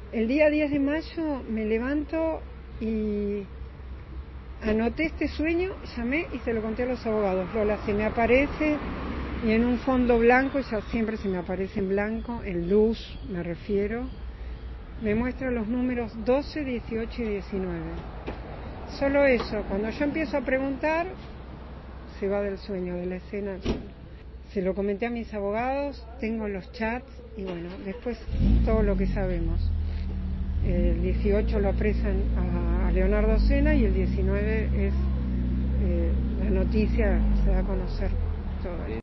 El día 10 de mayo me levanto y anoté este sueño, llamé y se lo conté a los abogados. Lola, se me aparece y en un fondo blanco, ya siempre se me aparece en blanco, en luz me refiero, me muestra los números 12, 18 y 19. Solo eso, cuando yo empiezo a preguntar, se va del sueño, de la escena. Se lo comenté a mis abogados, tengo los chats y bueno, después todo lo que sabemos. El 18 lo apresan a Leonardo Sena y el 19 es la noticia, se da a conocer todo.